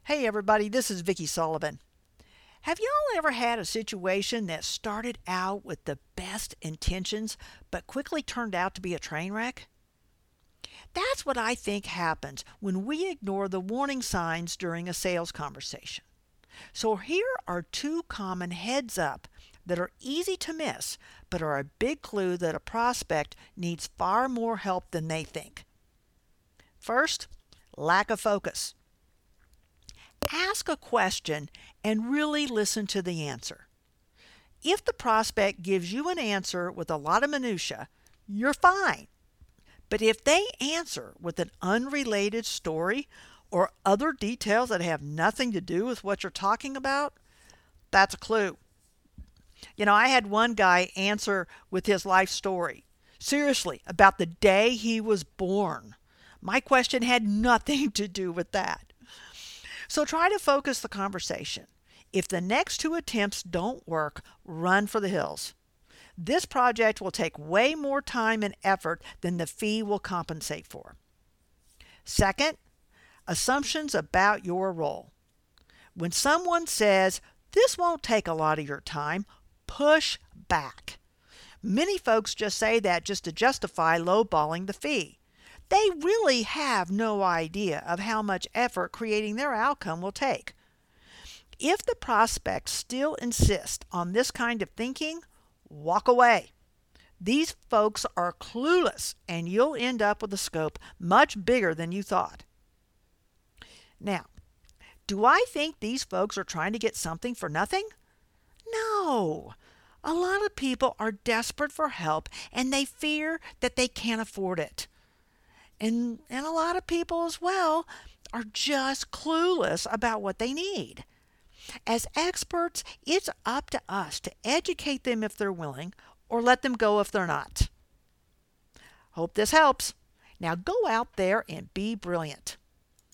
Hey everybody, this is Vicki Sullivan. Have y'all ever had a situation that started out with the best intentions but quickly turned out to be a train wreck? That's what I think happens when we ignore the warning signs during a sales conversation. So here are two common heads up that are easy to miss but are a big clue that a prospect needs far more help than they think. First, lack of focus. Ask a question and really listen to the answer. If the prospect gives you an answer with a lot of minutia, you're fine. But if they answer with an unrelated story or other details that have nothing to do with what you're talking about, that's a clue. I had one guy answer with his life story. Seriously, about the day he was born. My question had nothing to do with that. So try to focus the conversation. If the next two attempts don't work, run for the hills. This project will take way more time and effort than the fee will compensate for. Second, assumptions about your role. When someone says, "This won't take a lot of your time," push back. Many folks just say that just to justify lowballing the fee. They really have no idea of how much effort creating their outcome will take. If the prospect still insists on this kind of thinking, walk away. These folks are clueless and you'll end up with a scope much bigger than you thought. Now, do I think these folks are trying to get something for nothing? No. A lot of people are desperate for help and they fear that they can't afford it. And a lot of people as well are just clueless about what they need. As experts, it's up to us to educate them if they're willing or let them go if they're not. Hope this helps. Now go out there and be brilliant.